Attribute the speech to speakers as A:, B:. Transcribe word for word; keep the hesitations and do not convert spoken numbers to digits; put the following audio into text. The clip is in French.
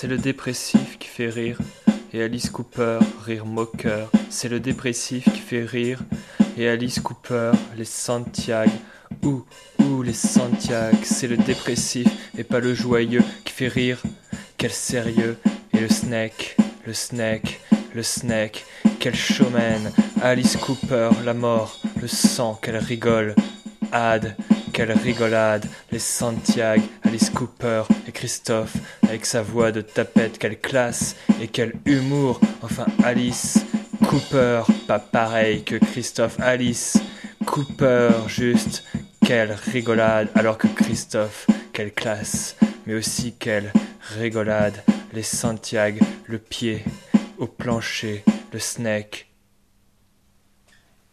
A: C'est le dépressif qui fait rire, et Alice Cooper, rire moqueur. C'est le dépressif qui fait rire, et Alice Cooper, les Santiago. Ouh, ouh, les Santiago. C'est le dépressif, et pas le joyeux, qui fait rire. Quel sérieux, et le snake, le snake, le snake. Quel showman, Alice Cooper, la mort, le sang, qu'elle rigole. Ad, quelle rigolade, les Santiago, Alice Cooper et Christophe, avec sa voix de tapette, quelle classe et quel humour. Enfin Alice Cooper, pas pareil que Christophe. Alice Cooper, juste, quelle rigolade, alors que Christophe, quelle classe, mais aussi quelle rigolade. Les Santiago, le pied au plancher, le snake,